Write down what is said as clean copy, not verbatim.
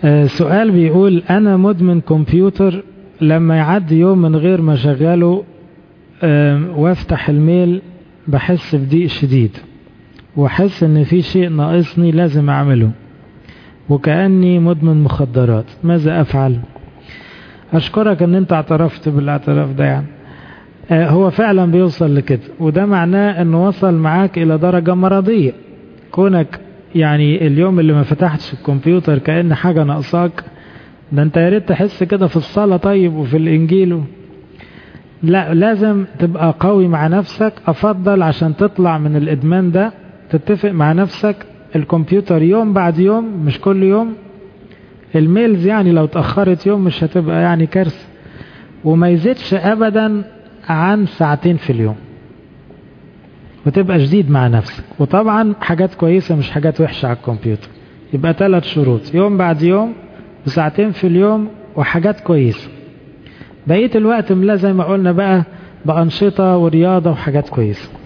سؤال بيقول أنا مدمن كمبيوتر، لما يعدي يوم من غير ما شغله وافتح الميل بحس بضيق شديد، واحس ان في شيء ناقصني لازم اعمله، وكأني مدمن مخدرات، ماذا افعل؟ اشكرك ان انت اعترفت بالاعتراف ده. يعني هو فعلا بيوصل لكده، وده معناه انه وصل معاك الى درجة مرضية. كونك يعني اليوم اللي ما فتحتش الكمبيوتر كأن حاجة ناقصاك، ده انت يا ريت تحس كده في الصلاة طيب وفي الانجيل. لا، لازم تبقى قوي مع نفسك. افضل عشان تطلع من الادمان ده تتفق مع نفسك الكمبيوتر يوم بعد يوم، مش كل يوم. الميلز يعني لو تأخرت يوم مش هتبقى يعني كارثة، وما يزيدش ابدا عن ساعتين في اليوم، وتبقى جديد مع نفسك. وطبعا حاجات كويسة مش حاجات وحشة على الكمبيوتر. يبقى 3 شروط: يوم بعد يوم، وساعتين في اليوم، وحاجات كويسة. بقية الوقت ملا زي ما قلنا بقى بأنشطة ورياضة وحاجات كويسة.